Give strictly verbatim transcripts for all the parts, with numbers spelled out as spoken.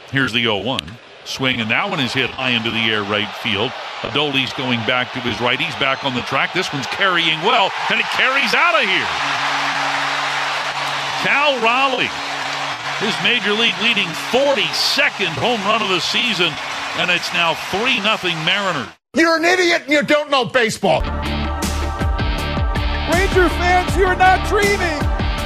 Here's the oh one. Swing, and that one is hit high into the air right field. Adolis going back to his right. He's back on the track. This one's carrying well, and it carries out of here. Cal Raleigh, his major league leading forty-second home run of the season, and it's now three nothing Mariners. You're an idiot and you don't know baseball. Ranger fans, you're not dreaming.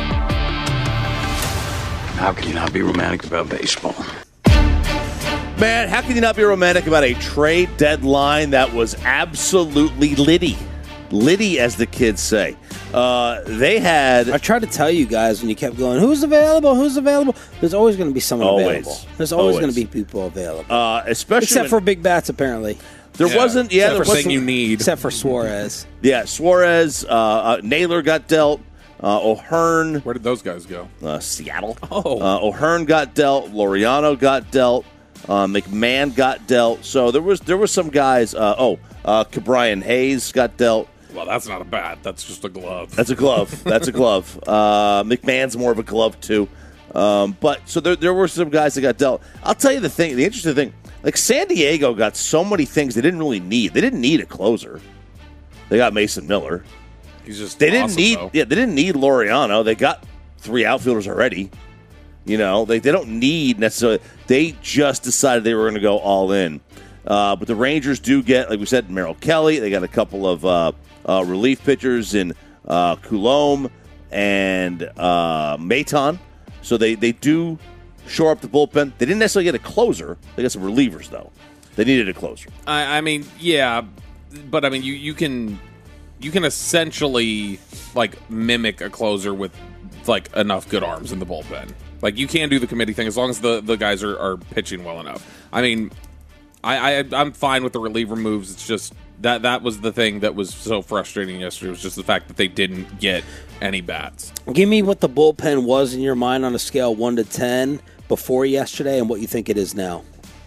How can you not be romantic about baseball? Man, how can you not be romantic about a trade deadline that was absolutely litty? Litty, as the kids say. Uh, they had... I tried to tell you guys when you kept going, who's available, who's available? There's always going to be someone always. available. There's always, always. going to be people available. Uh, especially Except when, for big bats, apparently. There yeah, wasn't... Yeah, there for wasn't... thing you need. Except for Suarez. Yeah, Suarez, uh, uh, Naylor got dealt. Uh, O'Hearn... Where did those guys go? Uh, Seattle. Oh. Uh, O'Hearn got dealt. Laureano got dealt. Uh, McMahon got dealt. So there was there was some guys. Uh, oh, uh, Cabrian Hayes got dealt. Well, that's not a bat. That's just a glove. That's a glove. That's a glove. Uh, McMahon's more of a glove too. Um, but so there there were some guys that got dealt. I'll tell you the thing. The interesting thing, like San Diego got so many things they didn't really need. They didn't need a closer. They got Mason Miller. He's just They awesome, didn't need. though. Yeah, they didn't need Laureano. They got three outfielders already. You know, they, they don't need necessarily. They just decided they were going to go all in. Uh, but the Rangers do get, like we said, Merrill Kelly. They got a couple of uh, uh, relief pitchers in uh, Coulombe and uh, Maton. So they, they do shore up the bullpen. They didn't necessarily get a closer. They got some relievers, though. They needed a closer. I, I mean, yeah, but I mean, you, you can you can essentially like mimic a closer with like enough good arms in the bullpen. Like, you can do the committee thing as long as the, the guys are, are pitching well enough. I mean, I, I, I'm fine with the reliever moves. It's just that that was the thing that was so frustrating yesterday, was just the fact that they didn't get any bats. Give me what the bullpen was in your mind on a scale of one to ten before yesterday and what you think it is now.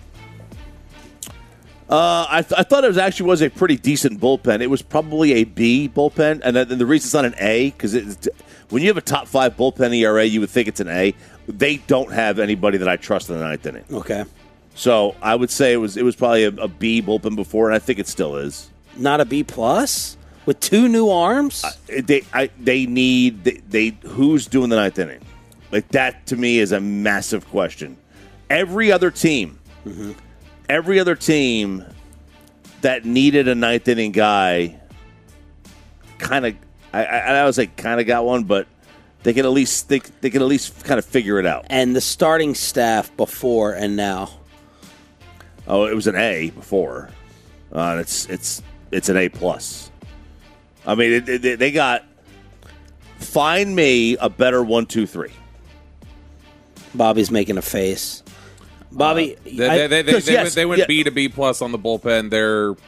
Uh, I, th- I thought it was actually was a pretty decent bullpen. It was probably a B bullpen, and, th- and the reason it's not an A, because when you have a top five bullpen E R A, you would think it's an A. They don't have anybody that I trust in the ninth inning. Okay. So I would say it was it was probably a, a B bullpen before, and I think it still is. Not a B plus with two new arms. Uh, they I, they need they, they who's doing the ninth inning? Like, that to me is a massive question. Every other team, mm-hmm. every other team that needed a ninth inning guy, kind of I, I, I was like kind of got one, but. They can at least they, they can at least kind of figure it out. And the starting staff before and now. Oh, it was an A before. Uh, it's it's it's an A plus. I mean, it, it, they got. Find me a better one, two, three. Bobby's making a face. Bobby, uh, they, I, they, they, they, yes, they went, they went yeah. B to B plus on the bullpen. They're.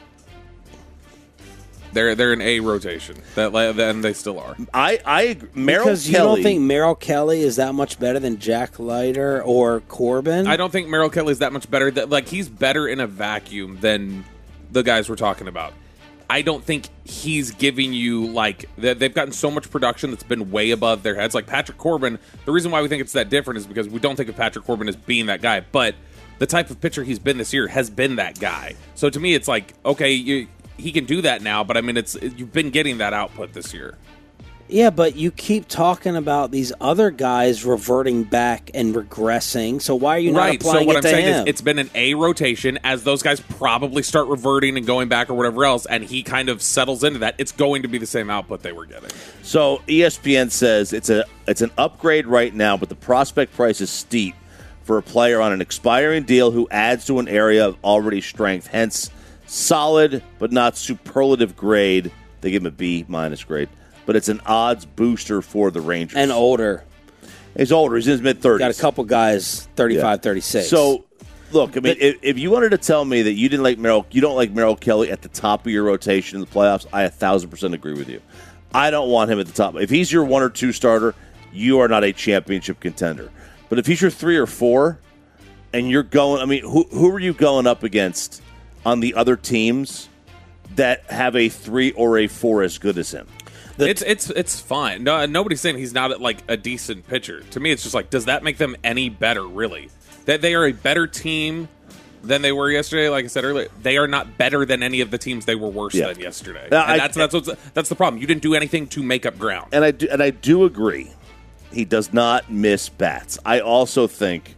They're they're an A rotation. That and they still are. I I Merrill because you Kelly, don't think Merrill Kelly is that much better than Jack Leiter or Corbin? I don't think Merrill Kelly is that much better. That like he's better in a vacuum than the guys we're talking about. I don't think he's giving you like they've gotten so much production that's been way above their heads. Like Patrick Corbin, the reason why we think it's that different is because we don't think of Patrick Corbin as being that guy, but the type of pitcher he's been this year has been that guy. So to me, it's like okay, you. He can do that now, but I mean, it's you've been getting that output this year. Yeah, but you keep talking about these other guys reverting back and regressing. So why are you not right. applying so what it I'm to saying him? is, it's been an A rotation as those guys probably start reverting and going back or whatever else, and he kind of settles into that. It's going to be the same output they were getting. So E S P N says it's a it's an upgrade right now, but the prospect price is steep for a player on an expiring deal who adds to an area of already strength. Hence. Solid, but not superlative grade. They give him a B minus grade. But it's an odds booster for the Rangers. And older. He's older. He's in his mid-thirties. Got a couple guys, thirty-five, yeah. thirty-six. So, look, I mean, but, if, if you wanted to tell me that you didn't like Merrill, you don't like Merrill Kelly at the top of your rotation in the playoffs, I a thousand percent agree with you. I don't want him at the top. If he's your one or two starter, you are not a championship contender. But if he's your three or four, and you're going, I mean, who who are you going up against on the other teams that have a three or a four as good as him? The, it's it's it's fine. No, nobody's saying he's not like a decent pitcher. To me, it's just like, does that make them any better? Really, That they are a better team than they were yesterday. Like I said earlier, they are not better than any of the teams they were worse Yeah. than yesterday. Now, and I- that's that's what's, that's the problem. You didn't do anything to make up ground. And I do, and I do agree. He does not miss bats. I also think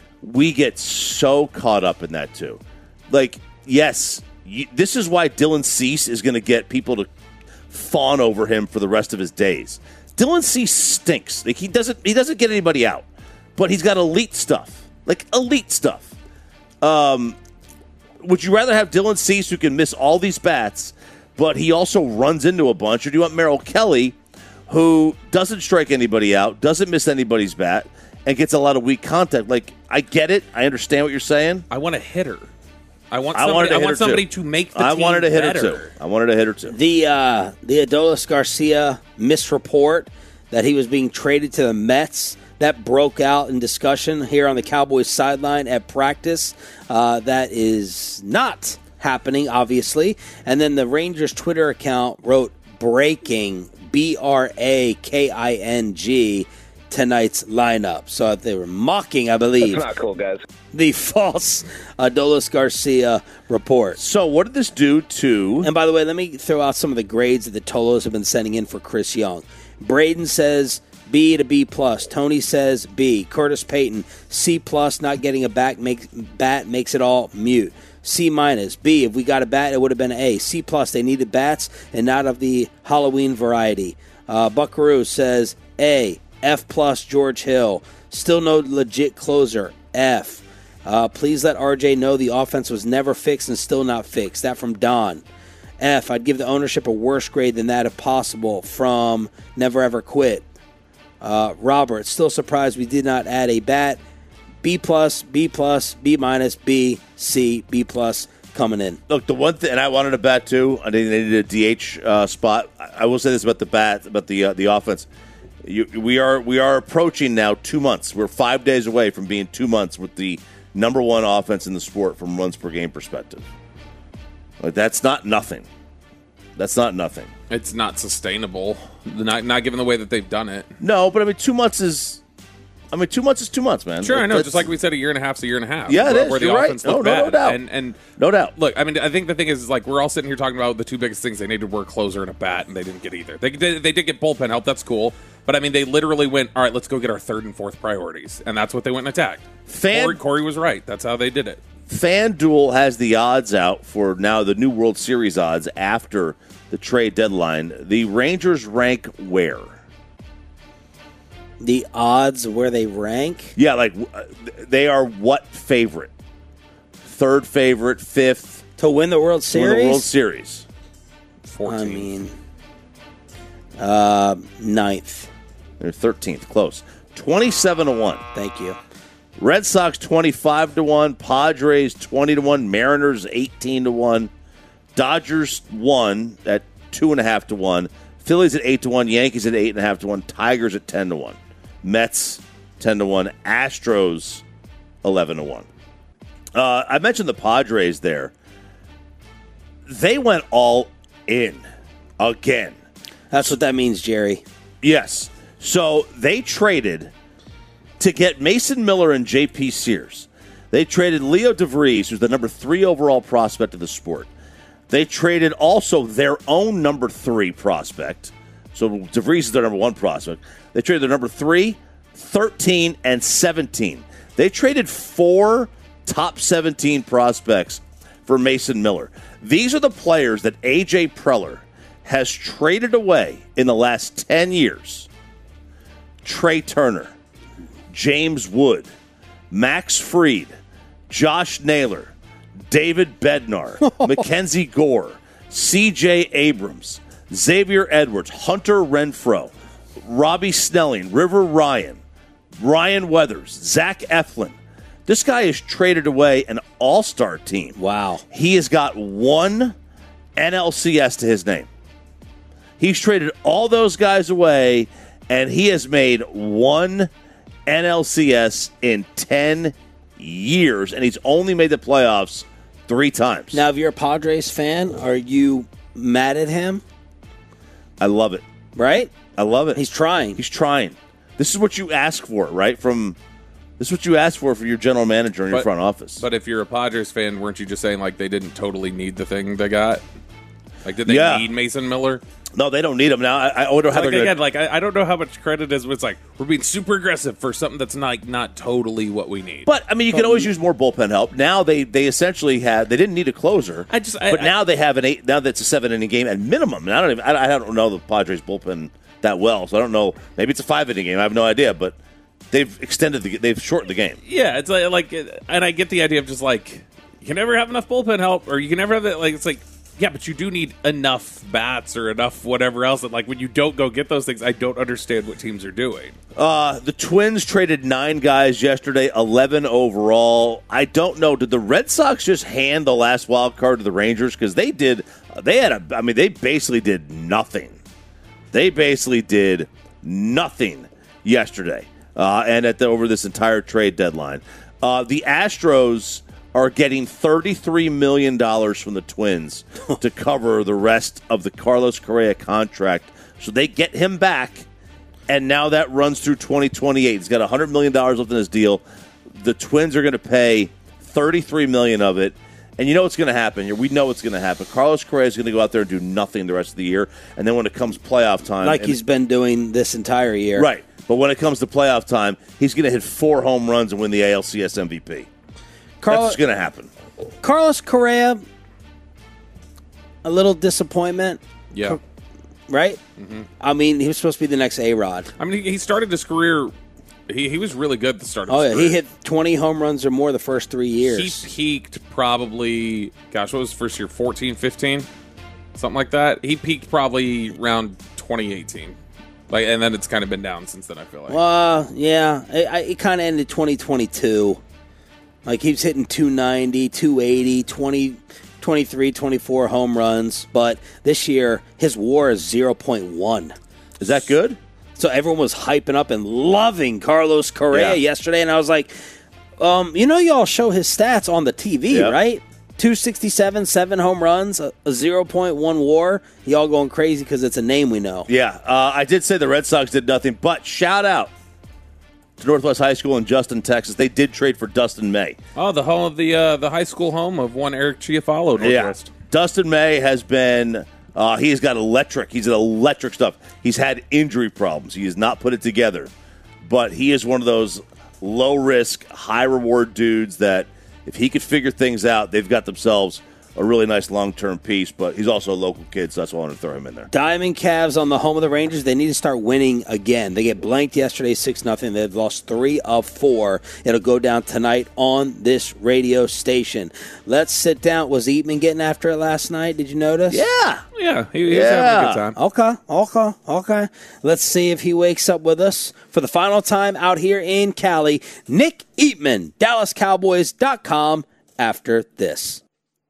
we get so caught up in that too. Like, yes, you, this is why Dylan Cease is going to get people to fawn over him for the rest of his days. Dylan Cease stinks. Like, he doesn't he doesn't get anybody out, but he's got elite stuff. Like elite stuff. Um, would you rather have Dylan Cease who can miss all these bats, but he also runs into a bunch, or do you want Merrill Kelly, who doesn't strike anybody out, doesn't miss anybody's bat, and gets a lot of weak contact? Like, I get it. I understand what you're saying. I want a hitter. I want I somebody, wanted a I hitter want somebody too. to make the I team wanted a hitter better. too. I wanted a hitter too. The uh, the Adolis Garcia misreport that he was being traded to the Mets, that broke out in discussion here on the Cowboys sideline at practice. Uh, that is not happening, obviously. And then the Rangers Twitter account wrote breaking, B R A K I N G, tonight's lineup. So they were mocking, I believe, That's not cool, guys. the false Adolis Garcia report. So what did this do to... And by the way, let me throw out some of the grades that the Tolos have been sending in for Chris Young. Braden says B to B plus. Tony says B. Curtis Payton C plus. Not getting a back make, bat makes it all mute. C minus. B. If we got a bat, it would have been an A. C plus. They needed bats and not of the Halloween variety. Uh, Buckaroo says A. F plus. George Hill. Still no legit closer. F. Uh, please let R J know the offense was never fixed and still not fixed. That from Don. F. I'd give the ownership a worse grade than that if possible. From Never Ever Quit. Uh, Robert, still surprised we did not add a bat. B plus, B plus, B minus, B, C, B plus coming in. Look, the one thing, and I wanted a bat too. I needed, they needed a D H uh, spot. I, I will say this about the bat, about the uh, the offense. You, we are we are approaching now two months. We're five days away from being two months with the number one offense in the sport from runs per game perspective. Like, that's not nothing. That's not nothing. It's not sustainable. Not not given the way that they've done it. No, but I mean, two months is. I mean, two months is two months, man. Sure, I know. That's- Just like we said, a year and a half is a year and a half. Yeah, it where, is. Where the You're right. offense looked No, no, no bad. doubt. And, and No doubt. Look, I mean, I think the thing is, is, like, we're all sitting here talking about the two biggest things they needed were a closer and a bat, and they didn't get either. They, they, they did get bullpen help. That's cool. But, I mean, they literally went, all right, let's go get our third and fourth priorities. And that's what they went and attacked. Fan- Corey, Corey was right. That's how they did it. FanDuel has the odds out for now the new World Series odds after the trade deadline. The Rangers rank where? The odds where they rank? Yeah, like uh, they are what favorite? Third favorite, fifth To win the World to Series? win the World Series. fourteen. I mean, uh, ninth. They're thirteenth, close. Twenty-seven to one. Thank you. Red Sox twenty-five to one. Padres twenty to one. Mariners eighteen to one. Dodgers one at two and a half to one. Phillies at eight to one. Yankees at eight and a half to one. Tigers at ten to one. Mets ten to one. Astros eleven to one. Uh, I mentioned the Padres there. They went all in again. That's what that means, Jerry. Yes. So they traded to get Mason Miller and J P Sears. They traded Leo DeVries, who's the number three overall prospect of the sport. They traded also their own number three prospect. So DeVries is their number one prospect. They traded their number three, thirteen, and seventeen. They traded four top seventeen prospects for Mason Miller. These are the players that A J Preller has traded away in the last ten years. Trey Turner, James Wood, Max Fried, Josh Naylor, David Bednar, Mackenzie Gore, C J Abrams, Xavier Edwards, Hunter Renfroe, Robbie Snelling, River Ryan, Ryan Weathers, Zach Eflin. This guy has traded away an all-star team. Wow. He has got one N L C S to his name. He's traded all those guys away, and he has made one N L C S in ten years, and he's only made the playoffs three times. Now, if you're a Padres fan, are you mad at him? I love it. Right? I love it. He's trying. He's trying. This is what you ask for, right? From This is what you asked for for your general manager in your But- front office. But if you're a Padres fan, weren't you just saying like they didn't totally need the thing they got? Like, did they Yeah. need Mason Miller? no, they don't need him now. I, I wonder how Like they're again, going like I, I don't know how much credit is. It's like we're being super aggressive for something that's not not totally what we need. But I mean, you can always use more bullpen help. Now they they essentially had they didn't need a closer. I just- I- but I- now they have an eight. Now that's a seven inning game at minimum. And I don't even I, I don't know the Padres bullpen that well, so I don't know. Maybe it's a five inning game. I have no idea, but they've extended the they've shortened the game. yeah, it's like, like, and I get the idea of just like you can never have enough bullpen help, or you can never have it. Like it's like. Yeah, but you do need enough bats or enough whatever else. That like when you don't go get those things, I don't understand what teams are doing. Uh, the Twins traded nine guys yesterday, eleven overall. I don't know. Did the Red Sox just hand the last wild card to the Rangers? Because they did. They had a. I mean, they basically did nothing. They basically did nothing yesterday, uh, and at the over this entire trade deadline, uh, the Astros are getting thirty-three million dollars from the Twins to cover the rest of the Carlos Correa contract. So they get him back, and now that runs through twenty twenty-eight. He's got one hundred million dollars left in his deal. The Twins are going to pay thirty-three million dollars of it. And you know what's going to happen. We know what's going to happen. Carlos Correa is going to go out there and do nothing the rest of the year. And then when it comes playoff time. Like and- he's been doing this entire year. Right. But when it comes to playoff time, he's going to hit four home runs and win the A L C S M V P. Carl- That's what's going to happen. Carlos Correa, a little disappointment, Yeah, right? Mm-hmm. I mean, he was supposed to be the next A-Rod. I mean he, he started his career. He he was really good at the start of Oh, his yeah. career. He hit twenty home runs or more the first three years. He peaked probably, gosh, what was his first year? fourteen, fifteen? Something like that. He peaked probably around twenty eighteen. Like, and then it's kind of been down since then, I feel like. Uh, yeah. It, I- it kind of ended twenty twenty-two. Like, he was hitting two ninety, two eighty, twenty, twenty-three, twenty-four home runs. But this year, his WAR is zero point one. Is that good? So everyone was hyping up and loving Carlos Correa Yeah. yesterday, and I was like, um, you know, y'all show his stats on the T V, Yep. right? two sixty-seven, seven home runs, a, a zero point one WAR. Y'all going crazy because it's a name we know. Yeah. Uh, I did say the Red Sox did nothing, but shout out to Northwest High School in Justin, Texas. They did trade for Dustin May. Oh, the home of the uh, the high school home of one Eric Chiafalo, Northwest. Yeah. Dustin May has been, uh, he's got electric. He's got electric stuff. He's had injury problems. He has not put it together. But he is one of those low-risk, high-reward dudes that if he could figure things out, they've got themselves a really nice long-term piece. But he's also a local kid, so that's why I wanted to throw him in there. Diamond Cavs on the home of the Rangers. They need to start winning again. They get blanked yesterday six nothing. They've lost three of four. It'll go down tonight on this radio station. Let's sit down. Was Eatman getting after it last night? Did you notice? Yeah. Yeah, he, he was Yeah. having a good time. Okay, okay, okay. Let's see if he wakes up with us for the final time out here in Cali. Nick Eatman, Dallas Cowboys dot com after this.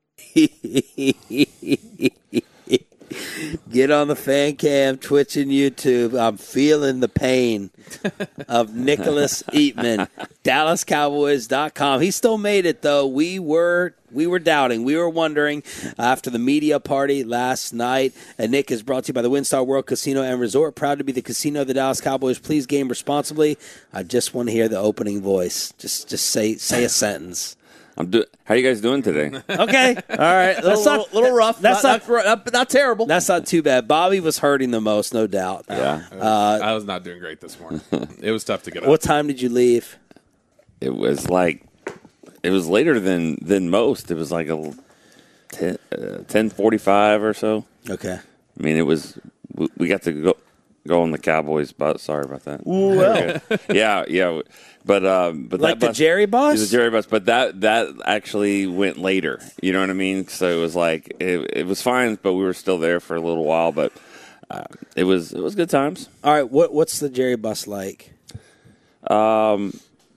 Get on the fan cam, Twitch and YouTube. I'm feeling the pain of Nicholas Eatman. Dallas Cowboys dot com. He still made it, though. We were we were doubting. We were wondering after the media party last night. And Nick is brought to you by the WinStar World Casino and Resort. Proud to be the casino of the Dallas Cowboys. Please game responsibly. I just want to hear the opening voice. Just just say say a sentence. I'm do- How are you guys doing today? Okay. All right. A little, not- little, little rough. that's not, not- not, not, not terrible. That's not too bad. Bobby was hurting the most, no doubt. Yeah. Uh, I was not doing great this morning. It was tough to get up. What time did you leave? It was like, it was later than, than most. It was like a ten, uh, ten forty-five or so. Okay. I mean, it was, we, we got to go go on the Cowboys bus. Sorry about that. Well. yeah, yeah. But, um, but Like that the Jerry bus? It was the Jerry bus, but that, that actually went later. You know what I mean? So it was like, it, it was fine, but we were still there for a little while. But uh, it was it was good times. All right. What What's the Jerry bus like Um,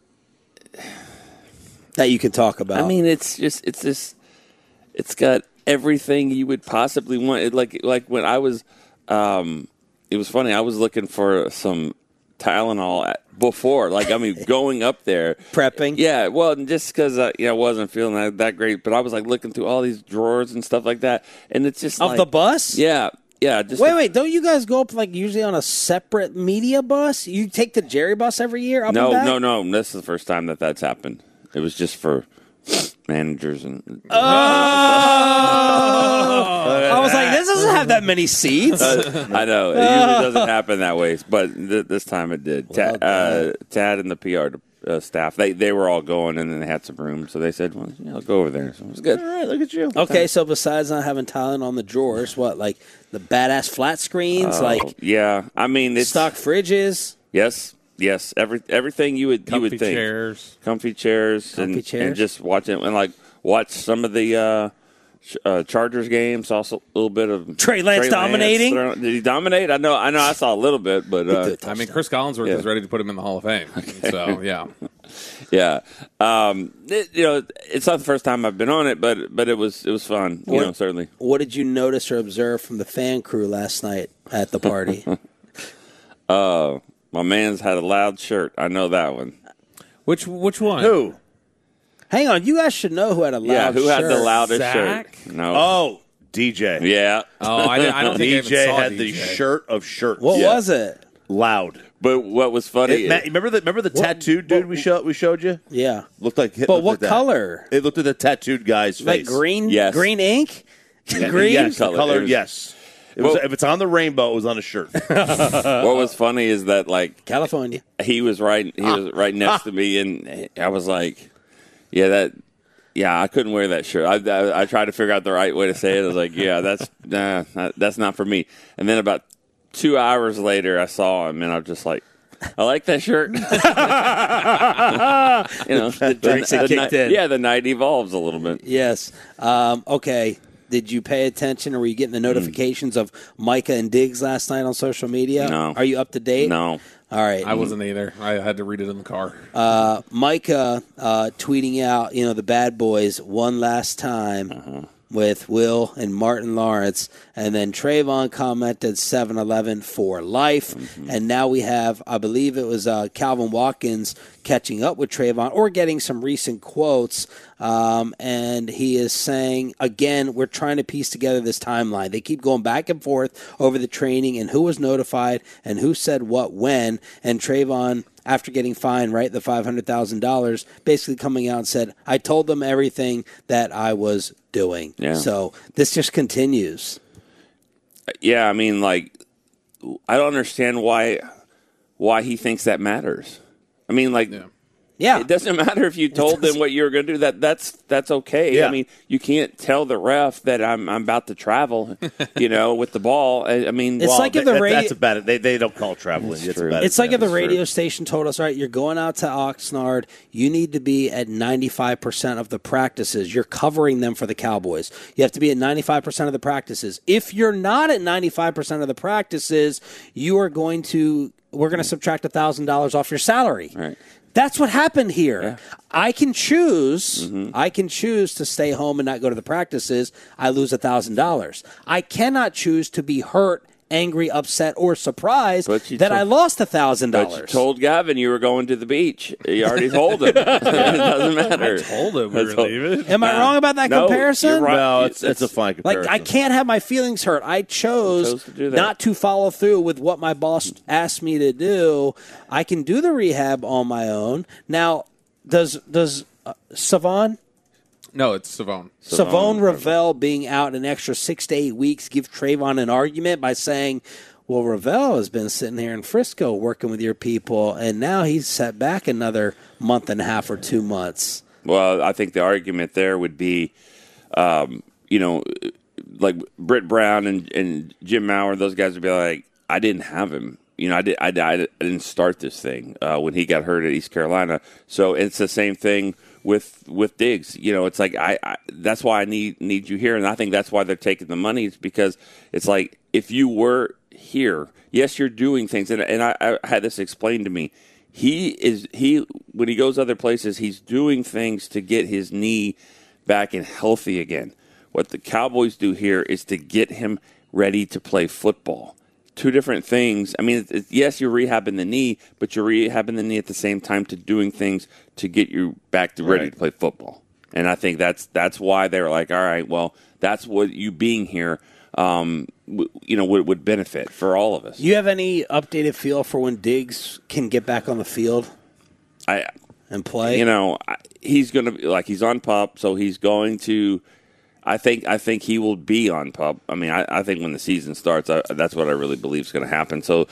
that you can talk about? I mean, it's just it's just it's got everything you would possibly want. It, like like when I was, um, it was funny. I was looking for some Tylenol at, before. Like I mean, going up there prepping. Yeah, well, just because I, you know, I wasn't feeling that, that great, but I was like looking through all these drawers and stuff like that, and it's just Of like, the bus? Yeah, Yeah, just Wait, a- wait. Don't you guys go up like usually on a separate media bus? You take the Jerry bus every year up no, and back? no, no. This is the first time that that's happened. It was just for managers and. Oh! I was like, this doesn't have that many seats. Uh, I know it usually doesn't happen that way, but th- this time it did. Well Ta- uh, Tad and the P R uh, staff, they they were all going, and then they had some room, so they said, "Well, yeah, I'll go over there." So it was good. All right, look at you. Okay, so besides not having Thailand on the drawers, what, like the badass flat screens, Oh, like yeah, I mean, it's stock fridges? Yes, yes, every everything you would you Comfy would think, chairs. comfy chairs, Comfy and, chairs. and just watch it and like watch some of the uh, ch- uh, Chargers games. Also, a little bit of Trey Lance dominating? Did he dominate? I know, I know, I saw a little bit, but uh, I mean, Chris Collinsworth Yeah. is ready to put him in the Hall of Fame. So, yeah. yeah, um, it, you know, it's not the first time I've been on it, but but it was it was fun. You What- know, certainly. What did you notice or observe from the fan crew last night at the party? Uh, my man's had a loud shirt. I know that one. Which which one? Who? Hang on, you guys should know who had a loud Yeah, who had the shirt. loudest Zach? shirt? No. Oh, D J. Yeah. Oh, I, didn't- I don't think I D even J saw had D the J. shirt of shirts. What Yeah. was it? Loud. But what was funny? It, Matt, remember the remember the tattooed dude we showed we showed you? Yeah. Looked like. But looked what like that. color? It looked at the tattooed guy's Like face. green? Yes. Green ink? Yeah, green? Yes, Color. color. It was- yes. It was, Well- if it's on the rainbow, it was on a shirt. what was funny is that like California. he was right he was right next to me, and I was like, yeah, that yeah, I couldn't wear that shirt. I, I, I tried to figure out the right way to say it. I was like, yeah, that's nah, not, that's not for me. And then about two hours later, I saw him, and I was just like, I like that shirt. you know, the drinks had kicked in. Yeah, the night evolves a little bit. Yes. Um, okay. Did you pay attention, or were you getting the notifications of Micah and Diggs last night on social media? No. Are you up to date? No. All right. I wasn't either. I had to read it in the car. Uh, Micah uh, tweeting out, you know, the bad boys one last time Uh-huh. with Will and Martin Lawrence. And then Trayvon commented seven eleven for life. Mm-hmm. And now we have, I believe it was uh, Calvin Watkins catching up with Trayvon or getting some recent quotes. Um, and he is saying, again, we're trying to piece together this timeline. They keep going back and forth over the training and who was notified and who said what when. And Trayvon, after getting fined, right, the five hundred thousand dollars, basically coming out and said, I told them everything that I was doing. Yeah. So this just continues. Yeah, I mean, like, I don't understand why why he thinks that matters. I mean, like, Yeah. Yeah. it doesn't matter if you told them what you were going to do. That that's that's okay. Yeah. I mean, you can't tell the ref that I'm I'm about to travel, you know, with the ball. I, I mean, It's Well, like if the that- radio- that's a bad. They they don't call traveling. That's It's, true. a bad It's like if the example. radio station told us, all right, you're going out to Oxnard, you need to be at ninety-five percent of the practices. You're covering them for the Cowboys. You have to be at ninety-five percent of the practices. If you're not at ninety-five percent of the practices, you are going to, we're going to subtract one thousand dollars off your salary. Right. That's what happened here. Yeah. I can choose. Mm-hmm. I can choose to stay home and not go to the practices. I lose a thousand dollars. I cannot choose to be hurt, angry, upset, or surprised But you that told- I lost a thousand but you dollars. told Gavin you were going to the beach. You already told him. it doesn't matter. I told him we I were told- leaving. Am I wrong about that No, comparison? you're right. No, it's it's a fine Like comparison. I can't have my feelings hurt. I chose, chose to do that. not to follow through with what my boss asked me to do. I can do the rehab on my own. Now, does does uh, Savon No, it's Savone. Savone Ravel being out an extra six to eight weeks give Trayvon an argument by saying, well, Ravel has been sitting here in Frisco working with your people, and now he's set back another month and a half or two months. Well, I think the argument there would be, um, you know, like Britt Brown and, and Jim Maurer, those guys would be like, I didn't have him. You know, I, did, I, I didn't start this thing uh, when he got hurt at East Carolina. So it's the same thing with with Diggs. You know, it's like I, I that's why I need need you here, and I think that's why they're taking the money. It's because it's like if you were here, yes, you're doing things, and and I, I had this explained to me. He is he when he goes other places, he's doing things to get his knee back and healthy again. What the Cowboys do here is to get him ready to play football. Two different things. I mean, it's, it's, yes, you're rehabbing the knee, but you're rehabbing the knee at the same time to doing things to get you back to ready Right. to play football. And I think that's that's why they were like, all right, well, that's what you being here. Um, w- you know, would, would benefit for all of us. You have any updated feel for when Diggs can get back on the field I, and play? you know, I, he's going to be like he's on PUP, so he's going to. I think I think he will be on PUP. I mean, I, I think when the season starts, I, that's what I really believe is going to happen. So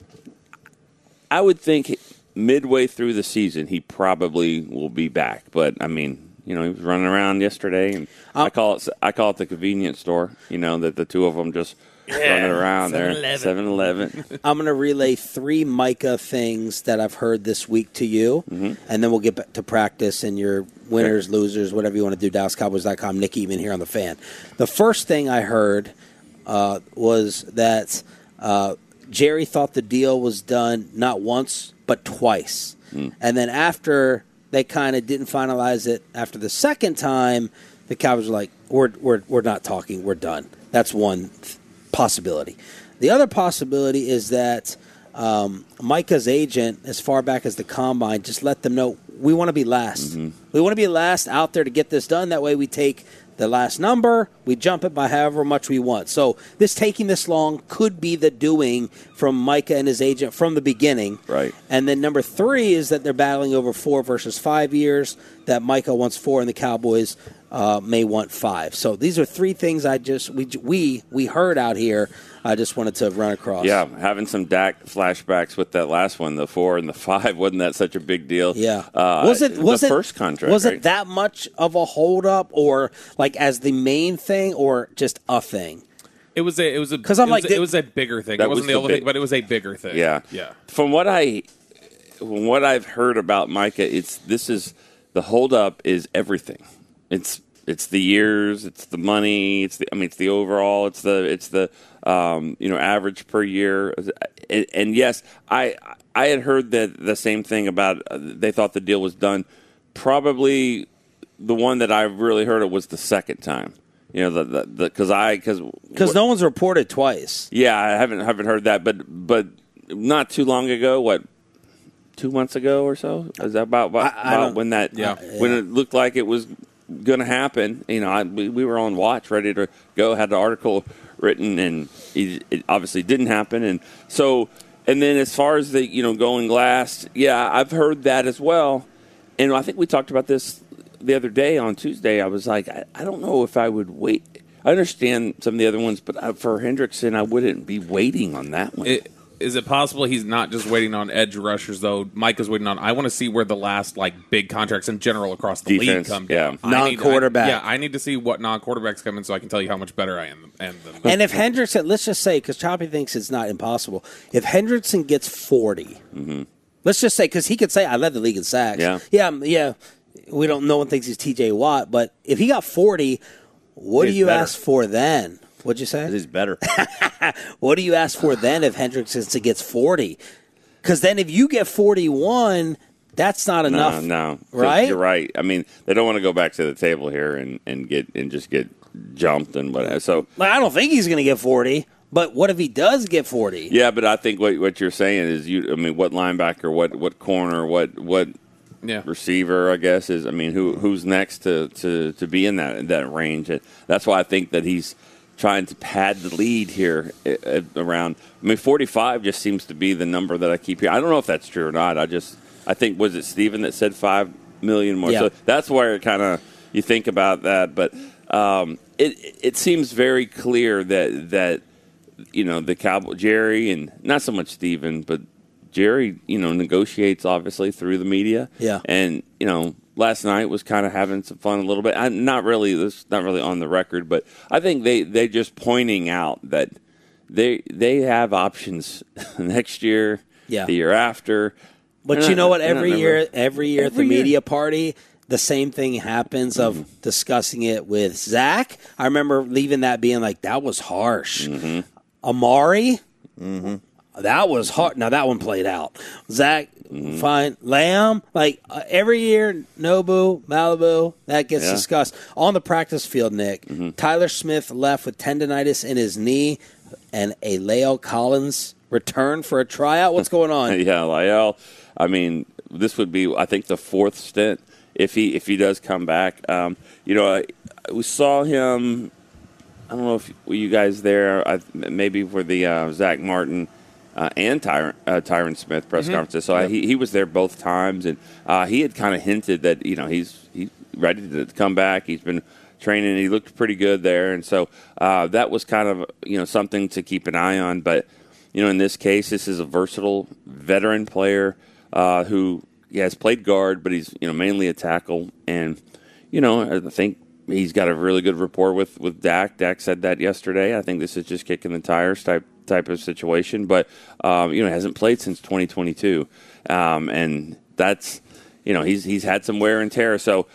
I would think midway through the season, he probably will be back. But I mean, you know, he was running around yesterday, and Um, I call it I call it the convenience store. You know, that the two of them just running around there. seven eleven I'm going to relay three Micah things that I've heard this week to you, Mm-hmm. and then we'll get back to practice and your winners, losers, whatever you want to do, Dallas Cowboys dot com, Nick Eatman here on The Fan. The first thing I heard uh, was that uh, Jerry thought the deal was done not once, but twice. Mm. And then after they kind of didn't finalize it after the second time, the Cowboys were like, we're, we're, we're not talking, we're done. That's one th- possibility. The other possibility is that um, Micah's agent, as far back as the Combine, just let them know, we want to be last. Mm-hmm. We want to be last out there to get this done. That way we take the last number, we jump it by however much we want. So this taking this long could be the doing from Micah and his agent from the beginning. Right. And then number three is that they're battling over four versus five years, that Micah wants four and the Cowboys uh, may want five. So these are three things I just we we we heard out here. I just wanted to run across. Yeah, having some Dak flashbacks with that last one, the four and the five, wasn't that such a big deal? Yeah. Uh, was it was the it first contract? Was right? it that much of a holdup, or like as the main thing, or just a thing? It was a. It was a. 'Cause I'm it like, was, did- it was a bigger thing. That It wasn't was the the only big- thing, but it was a bigger thing. Yeah, yeah. From what I, from what I've heard about Micah, it's this is the holdup is everything. It's it's the years, it's the money, it's the I mean it's the overall, it's the it's the um, you know average per year, and, and yes, I I had heard that the same thing about uh, they thought the deal was done. Probably the one that I really heard it was the second time. You know, the because I because Because no one's reported twice. yeah, I haven't haven't heard that, but but not too long ago, what two months ago or so? Is that about about, I- I about don't- when that Yeah. when it looked like it was going to happen? You know, I, we, we were on watch, ready to go, had the article written, and it, it obviously didn't happen, and so and then as far as the you know going last, yeah, I've heard that as well, and I think we talked about this the other day on Tuesday. I was like, I, I don't know if I would wait. I understand some of the other ones, but uh, for Hendrickson, I wouldn't be waiting on that one. It, is it possible he's not just waiting on edge rushers though? Micah's waiting on. I want to see where the last like big contracts in general across the Defense, league come yeah. down. I need- Non-quarterback. I- Yeah, I need to see what non-quarterbacks come in so I can tell you how much better I am. And them. And if Hendrickson, let's just say, because Choppy thinks it's not impossible, if Hendrickson gets forty, let's just say, because he could say, I led the league in sacks. Yeah. Yeah, um, yeah. We don't. No one thinks he's T J Watt, but if he got forty, what He's do you better. ask for then? What'd you say? He's better. What do you ask for then if Hendrickson gets forty? Because then if you get forty-one, that's not no, enough. no, right? You're right. I mean, they don't want to go back to the table here and, and get and just get jumped and whatever. So Like, I don't think he's going to get forty. But what if he does get forty? yeah, but I think what what you're saying is you. I mean, what linebacker, what what corner, what what yeah, receiver, I guess is. I mean, who who's next to, to, to be in that that range? That's why I think that he's trying to pad the lead here uh, around. I mean, forty-five just seems to be the number that I keep here. I don't know if that's true or not. I just I think was it Steven that said five million more. Yeah. So that's where kind of you think about that, but um, it it seems very clear that that you know the Cowboy Jerry and not so much Steven, but Jerry, you know, negotiates obviously through the media. Yeah. And, you know, last night was kind of having some fun a little bit. I'm not really, this not really on the record, but I think they, they just pointing out that they they have options next year, Yeah. the year after. But And you I- know what? and I Every never- year, every year at the Every year. media party, the same thing happens of Mm-hmm. discussing it with Zach. I remember leaving that being like, that was harsh. Mm-hmm. Amari, that was hard. Now that one played out. Zach, Mm-hmm. fine. Lamb, like uh, every year, Nobu, Malibu, that gets Yeah. discussed on the practice field. Nick, Mm-hmm. Tyler Smith left with tendonitis in his knee, and a Leo Collins returned for a tryout. What's going on? Yeah, Lyell. I mean, this would be, I think, the fourth stint if he if he does come back. Um, you know, I, we saw him I don't know if were you guys there, I, maybe for the uh, Zach Martin uh, and Tyron, uh, Tyron Smith press Mm-hmm. conferences. So Yep. I, he he was there both times, and uh, he had kind of hinted that you know he's he's ready to come back. He's been training. He looked pretty good there, and so uh, that was kind of you know something to keep an eye on. But you know, in this case, this is a versatile veteran player uh, who he has played guard, but he's you know mainly a tackle, and you know I think he's got a really good rapport with with Dak. Dak said that yesterday. I think this is just kicking the tires type type of situation, but um, you know hasn't played since twenty twenty-two, um, and that's you know he's he's had some wear and tear, so.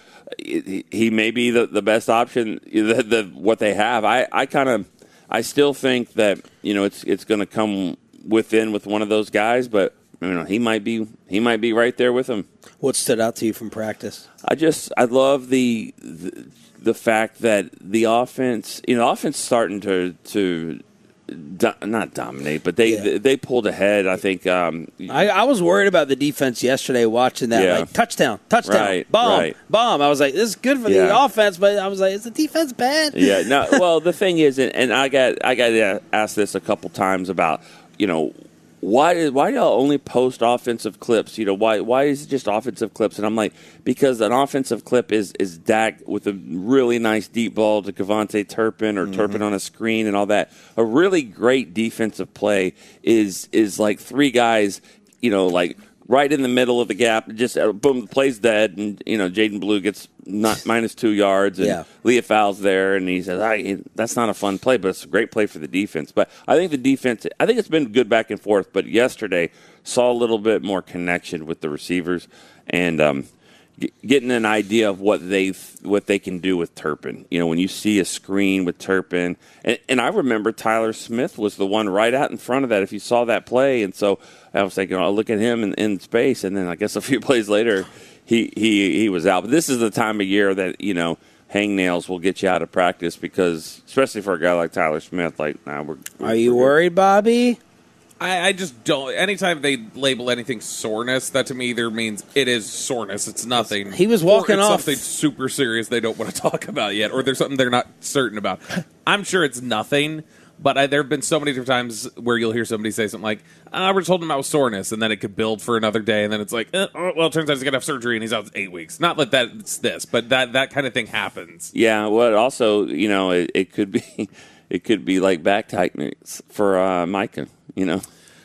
He may be the, the best option. The, the what they have, I, I kind of, I still think that you know it's it's going to come within with one of those guys, but you know he might be he might be right there with him. What stood out to you from practice? I just I love the the, the fact that the offense, you know, the offense starting to to. Do, not dominate, but they, Yeah. they they pulled ahead. I think. Um, I, I was worried about the defense yesterday watching that. Yeah. Like, touchdown, touchdown, Right, bomb, right. bomb. I was like, this is good for the Yeah. offense, but I was like, is the defense bad? Yeah. No. Well, the thing is, and, and I got I got asked this a couple times about you know why why do y'all only post offensive clips? You know why why is it just offensive clips? And I'm like because an offensive clip is is Dak with a really nice deep ball to Kevontae Turpin or Mm-hmm. Turpin on a screen and all that. A really great defensive play is is like three guys, you know, like right in the middle of the gap. Just uh, boom, the play's dead, and you know Jaden Blue gets not minus two yards, and Yeah. Leah Fowles there, and he says, I, "That's not a fun play, but it's a great play for the defense." But I think the defense, I think it's been good back and forth. But yesterday saw a little bit more connection with the receivers, and um, g- getting an idea of what they what they can do with Turpin. You know, when you see a screen with Turpin, and, and I remember Tyler Smith was the one right out in front of that. If you saw that play, and so I was thinking, I'll look at him in, in space, and then I guess a few plays later. He, he he was out. But this is the time of year that, you know, hangnails will get you out of practice because, especially for a guy like Tyler Smith, like, nah, we're. Are you we're good. worried, Bobby? I, I just don't. Anytime they label anything soreness, that to me either means it is soreness. It's nothing. He was or walking it's off- something super serious they don't want to talk about yet, or there's something they're not certain about. I'm sure it's nothing, but I, there have been so many different times where you'll hear somebody say something like, "I was told him about soreness," and then it could build for another day, and then it's like, eh, oh, "Well, it turns out he's gonna have surgery and he's out eight weeks." Not that that's this, but that that kind of thing happens. Yeah, well, also, you know, it, it could be, it could be like back tightness for uh, Micah. You know.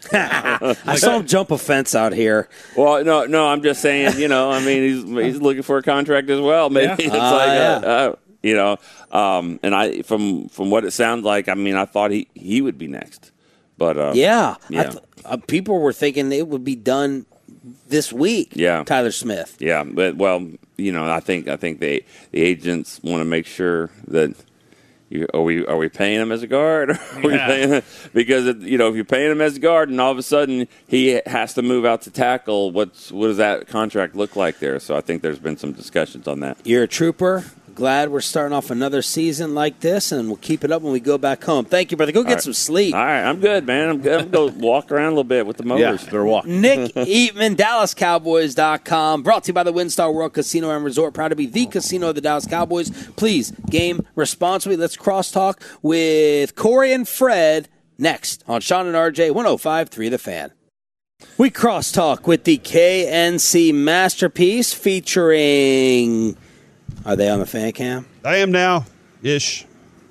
I saw him jump a fence out here. Well, no, no, I'm just saying. You know, I mean, he's he's looking for a contract as well. Maybe Yeah. it's Ah, like, yeah. uh, uh, you know, um, and I from from what it sounds like, I mean, I thought he he would be next, but uh, Yeah. I yeah. th- uh, people were thinking it would be done this week. Yeah. Tyler Smith. Yeah, but well, you know, I think I think they the agents want to make sure that you, are we are we paying him as a guard? Or are we Yeah. paying him? Because it, you know, if you're paying him as a guard and all of a sudden he has to move out to tackle, what's what does that contract look like there? So I think there's been some discussions on that. You're a trooper. Glad we're starting off another season like this, and we'll keep it up when we go back home. Thank you, brother. Go get right. some sleep. All right, I'm good, man. I'm good. I'm going to walk around a little bit with the Yeah, motors. better walk. Nick Eatman, Dallas Cowboys dot com. Brought to you by the WinStar World Casino and Resort. Proud to be the casino of the Dallas Cowboys. Please, game responsibly. Let's crosstalk with Corey and Fred next on Sean and R J, one oh five point three The Fan. We crosstalk with the K N C Masterpiece featuring... Are they on the fan cam? I am now, ish.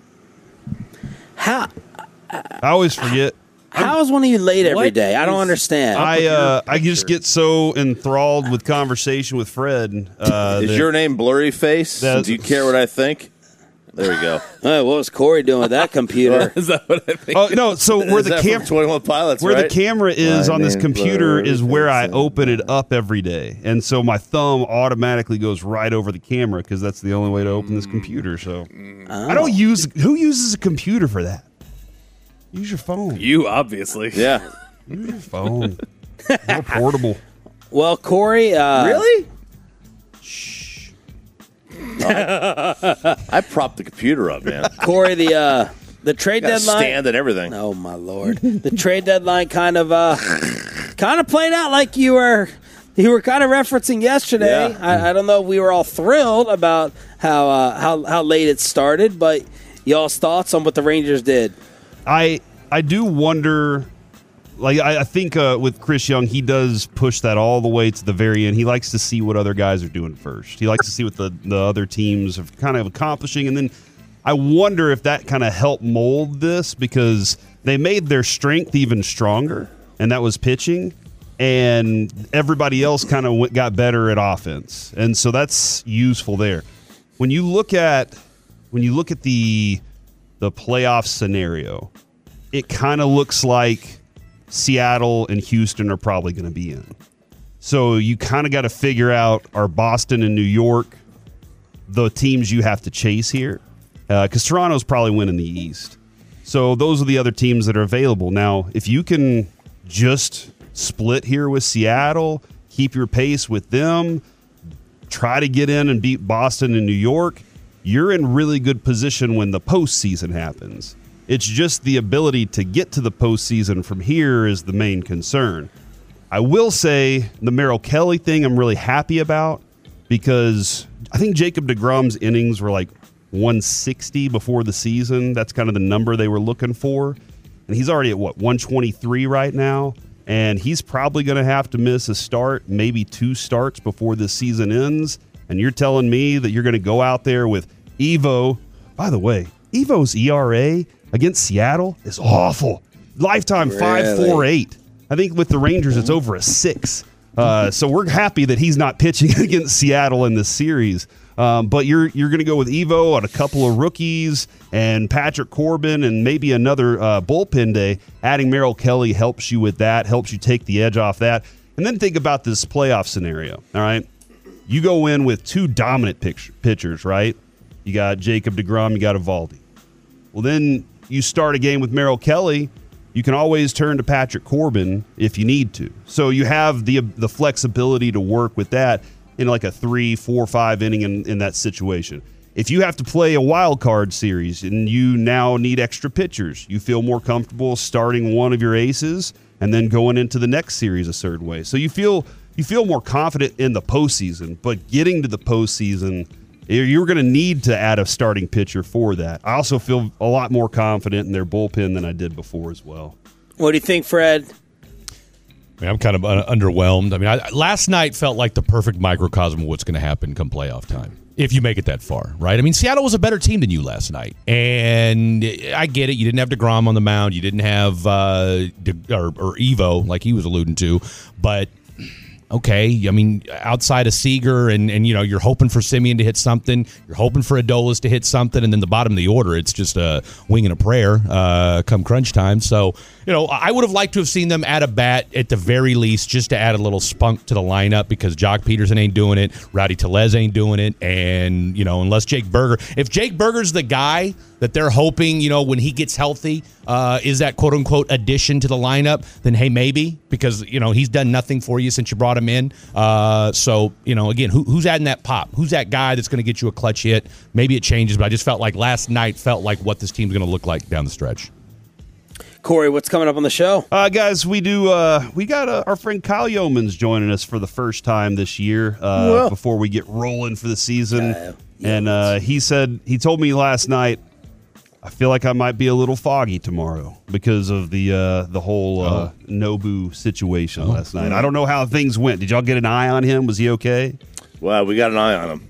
How I always forget. How is one of you late every What day? I don't is- understand. I uh, I just get so enthralled with conversation with Fred. Uh, Is that- your name Blurry Face? That- Do you care what I think? There we go. Oh, what was Corey doing with that computer? Is that what I think? oh no! So where Is the that from camera twenty-one Pilots, where right? the camera is My on this name's computer Blurry is where I Face. open it up every day, and so my thumb automatically goes right over the camera because that's the only way to open this computer. So I don't use. Who uses a computer for that? Use your phone. You obviously. Yeah. Use your phone. More portable. Well, Corey, uh, Really? I propped the computer up, man. Corey, the uh, the trade Got a deadline. stand and everything. Oh my lord, the trade deadline kind of uh, kind of played out like you were you were kind of referencing yesterday. Yeah. I, I don't know if we were all thrilled about how uh, how how late it started, but Y'all's thoughts on what the Rangers did? I I do wonder. Like I, I think uh, with Chris Young, he does push that all the way to the very end. He likes to see what other guys are doing first. He likes to see what the, the other teams are kind of accomplishing. And then I wonder if that kind of helped mold this because they made their strength even stronger, and that was pitching. And everybody else kind of got better at offense. And so that's useful there. When you look at when you look at the the playoff scenario, it kind of looks like Seattle and Houston are probably going to be in. So you kind of got to figure out, are Boston and New York the teams you have to chase here? Because uh, Toronto's probably winning the East. So those are the other teams that are available. Now, if you can just split here with Seattle, keep your pace with them, try to get in and beat Boston and New York, you're in really good position when the postseason happens. It's just the ability to get to the postseason from here is the main concern. I will say the Merrill Kelly thing I'm really happy about because I think Jacob deGrom's innings were like one sixty before the season. That's kind of the number they were looking for. And he's already at, what, one twenty-three right now? And he's probably going to have to miss a start, maybe two starts before this season ends. And you're telling me that you're going to go out there with Evo. By the way, Evo's E R A against Seattle is awful. Lifetime Really? five point four eight. I think with the Rangers, it's over a six. Uh, so we're happy that he's not pitching against Seattle in this series. Um, but you're you're going to go with Evo on a couple of rookies and Patrick Corbin and maybe another uh, bullpen day. Adding Merrill Kelly helps you with that, helps you take the edge off that. And then think about this playoff scenario, all right? You go in with two dominant pitch- pitchers, right? You got Jacob deGrom, you got Eovaldi. Well, then you start a game with Merrill Kelly, you can always turn to Patrick Corbin if you need to. So you have the the flexibility to work with that in like a three, four, five inning in, in that situation. If you have to play a wild card series and you now need extra pitchers, you feel more comfortable starting one of your aces and then going into the next series a certain way. So you feel you feel more confident in the postseason, but getting to the postseason, you're going to need to add a starting pitcher for that. I also feel a lot more confident in their bullpen than I did before as well. What do you think, Fred? I mean, I'm kind of uh, underwhelmed. I mean, I, last night felt like the perfect microcosm of what's going to happen come playoff time, if you make it that far, right? I mean, Seattle was a better team than you last night, and I get it. You didn't have DeGrom on the mound. You didn't have uh, De, or, or Evo, like he was alluding to, but okay, I mean, outside of Seager and, and, you know, you're hoping for Simeon to hit something. You're hoping for Adolis to hit something. And then the bottom of the order, it's just a wing and a prayer uh, come crunch time. So, you know, I would have liked to have seen them add a bat at the very least just to add a little spunk to the lineup because Jock Peterson ain't doing it. Rowdy Tellez ain't doing it. And, you know, unless Jake Berger. If Jake Berger's the guy that they're hoping, you know, when he gets healthy, uh, is that quote-unquote addition to the lineup, then, hey, maybe, because, you know, he's done nothing for you since you brought him in. Uh, so, you know, again, who, who's adding that pop? Who's that guy that's going to get you a clutch hit? Maybe it changes, but I just felt like last night felt like what this team's going to look like down the stretch. Corey, what's coming up on the show? Uh, guys, we do. Uh, we got uh, our friend Kyle Yeomans joining us for the first time this year uh, before we get rolling for the season. Uh, and uh, he said he told me last night, I feel like I might be a little foggy tomorrow because of the uh, the whole uh, oh. Nobu situation oh. last night. I don't know how things went. Did y'all get an eye on him? Was he okay? Well, we got an eye on him.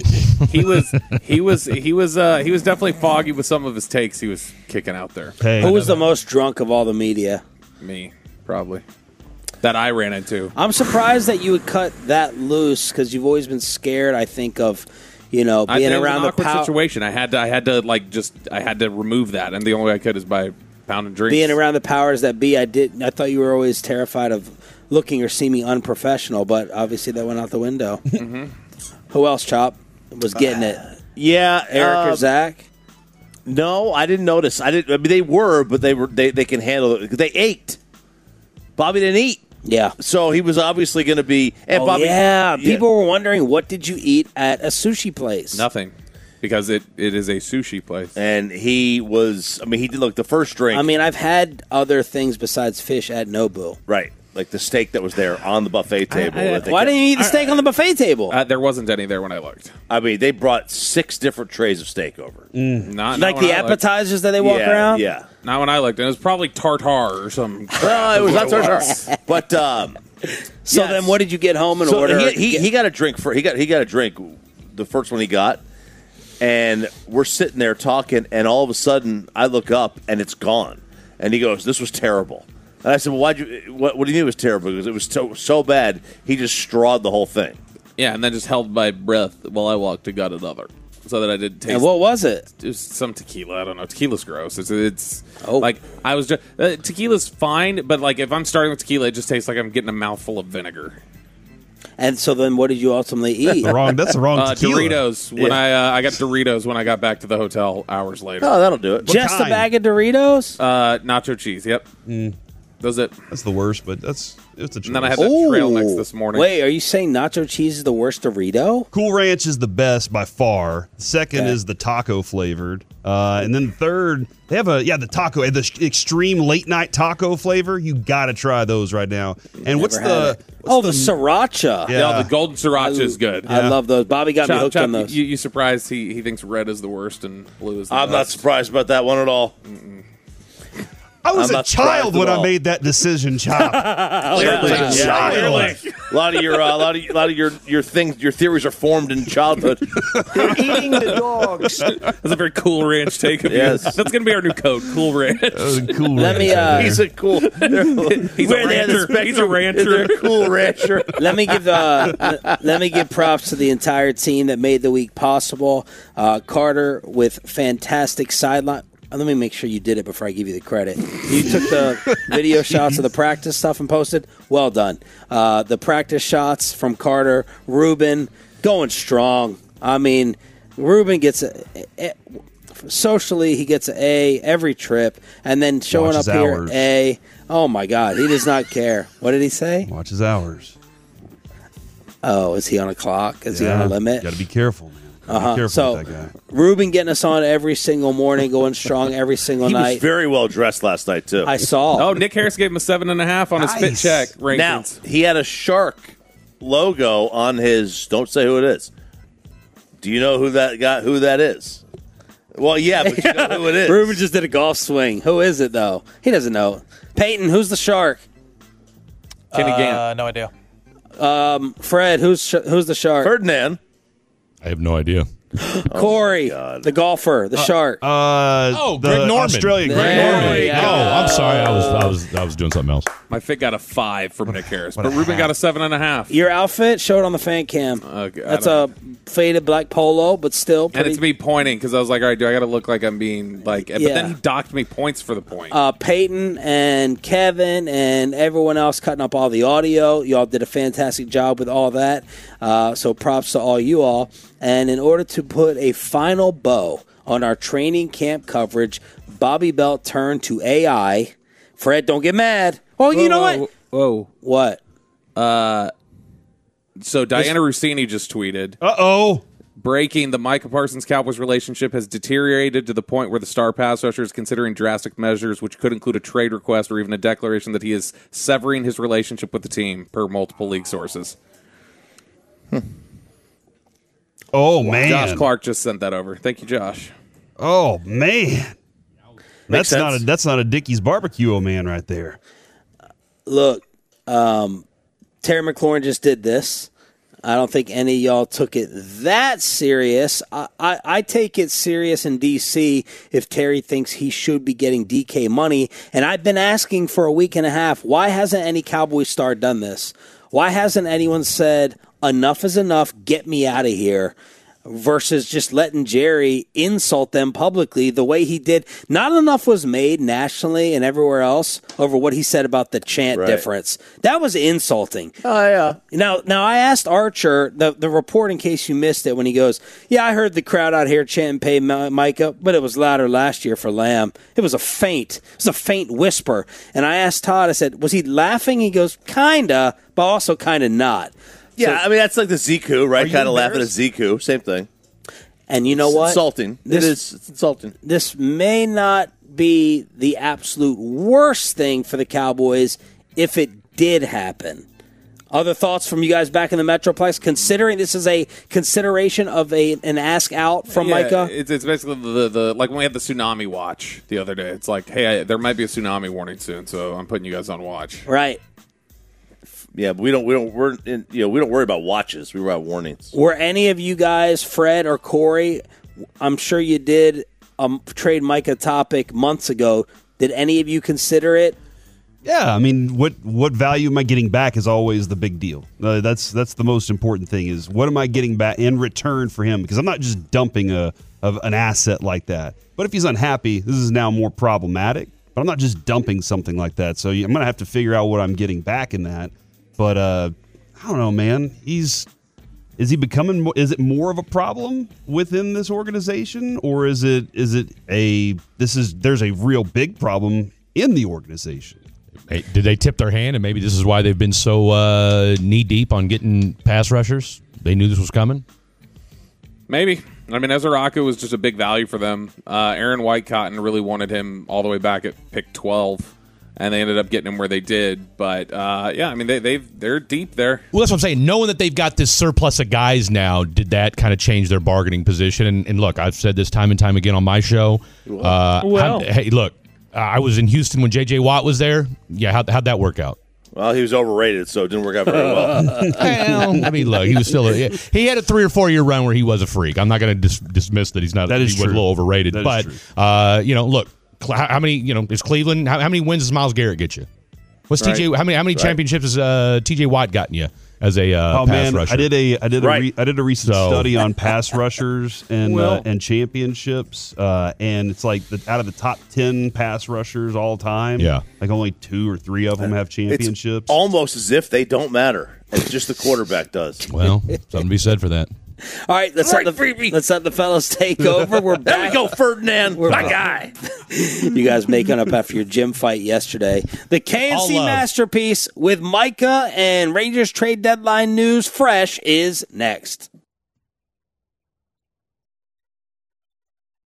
he was he was he was uh, he was definitely foggy with some of his takes he was kicking out there. Hey, Who was the most drunk of all the media? Me, probably. That I ran into. I'm surprised that you would cut that loose because you've always been scared, I think, of you know being I, around an the awkward pow- situation. I had to I had to like just I had to remove that, and the only way I could is by pounding drinks. Being around the powers that be, I did. I thought you were always terrified of looking or seeming unprofessional, but obviously that went out the window. mm-hmm. Who else, Chop? Was getting it. Uh, yeah, Eric uh, or Zach? No, I didn't notice. I didn't. I mean, they were, but they were. They, they can handle it. They ate. Bobby didn't eat. Yeah. So he was obviously going to be. And oh, Bobby, yeah. yeah. People were wondering, what did you eat at a sushi place? Nothing, because it, it is a sushi place. And he was. I mean, he did look the first drink. I mean, I've had other things besides fish at Nobu. Right. like the steak that was there on the buffet table. I- I- that they Why kept- didn't you eat the steak on the buffet table? Uh, there wasn't any there when I looked. I mean, they brought six different trays of steak over. Not, not like when the I looked. appetizers that they walk yeah, around? Yeah. Not when I looked. And it was probably tartare or something. Well, it was not tartare. But um, So yes. then what did you get home and So order? he, he, he got a drink for he got he got a drink, the first one he got, and we're sitting there talking, and all of a sudden I look up and it's gone, and he goes, "This was terrible." And I said, "Well, why'd you? What, what do you mean it was terrible?" Because it was so, so bad, he just strawed the whole thing. Yeah, and then just held my breath while I walked and got another, so that I didn't taste. And what was it? It was some tequila. I don't know. Tequila's gross. It's, it's Oh. like I was just uh, tequila's fine, but like if I'm starting with tequila, it just tastes like I'm getting a mouthful of vinegar. And so then what did you ultimately eat? The wrong. That's the wrong Uh, tequila. Doritos. When Yeah. I uh, I got Doritos when I got back to the hotel hours later. Oh, that'll do it. Just a kind? bag of Doritos? Uh, nacho cheese. Yep. Does it? That's the worst, but that's it's a choice. And then I had that trail mix this morning. Wait, are you saying nacho cheese is the worst Dorito? Cool Ranch is the best by far. The second Okay. is the taco flavored, uh, and then the third they have a yeah the taco the sh- extreme late night taco flavor. You got to try those right now. And what's Never had the it. Oh, the sriracha. Yeah. Yeah, the golden sriracha is good. I love those. Bobby got me Chop, hooked chop, on those. You, you surprised he, he thinks red is the worst and blue is the I'm not best. surprised about that one at all. I was I'm a not surprised child at when I all. made that decision, Chop. Clearly, Yeah. yeah, clearly. A lot of your, uh, a lot of, a lot of your, your things, your theories are formed in childhood. Eating the dogs. That's a very Cool Ranch take of Yes. you. That's going to be our new code, Cool Ranch. Uh, cool Let Ranch. me uh, He's a cool. He's a Where they have the rancher. He's a spectrum, rancher. They're a cool rancher. let me give uh, let me give props to the entire team that made the week possible. Uh, Carter with fantastic sideline. uh, Let me make sure you did it before I give you the credit. You took the video shots of the practice stuff and posted. Well done. Uh, the practice shots from Carter, Ruben going strong. I mean, Ruben gets a, a, socially he gets an A every trip, and then showing Watch his up here hours. A. Oh my God, he does not care. What did he say? Watch his hours. Oh, is he on a clock? Is he on a limit? Got to be careful, man. Gotta Uh-huh. Be careful So, with that guy. Ruben getting us on every single morning, going strong every single He was night. very well dressed last night too. I saw. Oh, Nick Harris gave him a seven and a half on his fit Nice. check rankings. Now he had a shark logo on his. Don't say who it is. Do you know who that got? Who that is? Well, yeah, but you know who it is. Ruben just did a golf swing. Who is it though? He doesn't know. Peyton, who's the shark? Kenny Gant. Uh, no idea. Fred, who's sh- who's the shark? Ferdinand. I have no idea. Corey, the golfer, the shark. Uh, Oh, the Greg Norman. Australian Greg There Norman. you go. Oh, I'm sorry. I was I was I was doing something else. My fit got a five from Nick Harris, what but a Ruben hat. got a seven and a half. Your outfit, show it on the fan cam. Okay, I That's don't a faded black polo, but still And pretty. it's me pointing because I was like, all right, do I got to look like I'm being like? But Yeah. then he docked me points for the point. uh, Peyton and Kevin and everyone else cutting up all the audio. Y'all did a fantastic job with all that. Uh, so props to all you all. And in order to put a final bow on our training camp coverage, Bobby Belt turned to A I. Fred, don't get mad. Oh, you know what? Whoa. What? So Diana Rossini just tweeted, Uh oh. breaking, the Micah Parsons Cowboys relationship has deteriorated to the point where the star pass rusher is considering drastic measures, which could include a trade request or even a declaration that he is severing his relationship with the team, per multiple league sources. Oh man. Josh Clark just sent that over. Thank you, Josh. Oh man. That's sense. not a that's not a Dickie's barbecue, oh man, right there. Look, um, Terry McLaurin just did this. I don't think any of y'all took it that serious. I, I, I take it serious in D C if Terry thinks he should be getting D K money. And I've been asking for a week and a half, why hasn't any Cowboys star done this? Why hasn't anyone said, enough is enough, get me out of here? Versus just letting Jerry insult them publicly the way he did. Not enough was made nationally and everywhere else over what he said about the chant Right. difference. That was insulting. Oh yeah. Now, now I asked Archer the the report in case you missed it when he goes, "Yeah, I heard the crowd out here chanting pay Mi- Micah, but it was louder last year for Lamb. It was a faint, it was a faint whisper." And I asked Todd, I said, "Was he laughing?" He goes, "Kinda, but also kinda not." Yeah, I mean that's like the Ziku, right? you Kind of laughing at embarrassed? Ziku, same thing. And you know It's what? insulting. This- it is. It's insulting. This may not be the absolute worst thing for the Cowboys if it did happen. Other thoughts from you guys back in the Metroplex, considering this is a consideration of a an ask out from yeah, Micah? It's, it's basically the, the like when we had the tsunami watch the other day. It's like, hey, I, there might be a tsunami warning soon, so I'm putting you guys on watch. Right. Yeah, but we don't we don't we're in, you know we don't worry about watches. We worry about warnings. Were any of you guys, Fred or Corey? I'm sure you did. Um, trade Micah topic months ago. Did any of you consider it? Yeah, I mean, what what value am I getting back is always the big deal. Uh, that's that's the most important thing is what am I getting back in return for him? Because I'm not just dumping a of an asset like that. But if he's unhappy, this is now more problematic. But I'm not just dumping something like that. So I'm going to have to figure out what I'm getting back in that. But uh, I don't know, man. He's is he becoming? More, is it more of a problem within this organization, or is it is it a this is there's a real big problem in the organization? Hey, did they tip their hand, and maybe this is why they've been so uh, knee-deep on getting pass rushers? They knew this was coming? Maybe. I mean, Ezeraku was just a big value for them. Uh, Aaron White-Cotton really wanted him all the way back at pick twelve, and they ended up getting him where they did. But, uh, yeah, I mean, they, they've, they're deep there. Well, that's what I'm saying. Knowing that they've got this surplus of guys now, did that kind of change their bargaining position? And, and look, I've said this time and time again on my show. Uh, well. how, hey, look. Uh, I was in Houston when J J. Watt was there. Yeah, how'd, how'd that work out? Well, he was overrated, so it didn't work out very well. well, I mean, look, he was still a, he had a three or four year run where he was a freak. I'm not going to dis- dismiss that he's not. That is he was true. a little overrated, That but is uh, you know, look, how, how many? You know, is Cleveland? How, how many wins does Myles Garrett get you? What's Right. T J? How many? How many Right. championships has uh, T J. Watt gotten you as a uh, Oh pass man, rusher? I did a I did a Right. re, I did a recent So- study on pass rushers and Well- uh, and championships, uh, and it's like the, out of the top ten pass rushers all time, Yeah. like only two or three of them have championships. It's almost as if they don't matter. It's just the quarterback does. Well, something to be said for that. All right, let's Right, let the Freebie. let's let the fellas take over. We're There back. we go, Ferdinand, We're my back. guy. You guys making up after your gym fight yesterday. The K N C All love. Masterpiece with Micah and Rangers trade deadline news fresh is next.